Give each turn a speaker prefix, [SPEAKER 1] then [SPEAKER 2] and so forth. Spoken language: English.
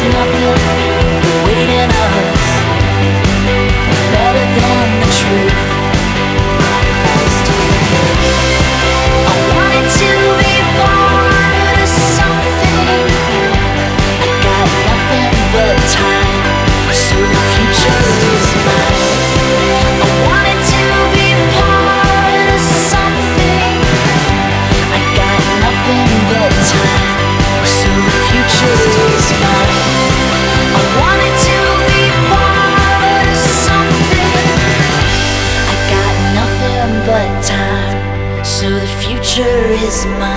[SPEAKER 1] nothing waiting us better than the truth. I wanted to be part of something. I got nothing but time, so the future is mine. I wanted to be part of something. I got nothing but time, so the future is mine. I wanted to be part of something. I got nothing but time, so the future is mine.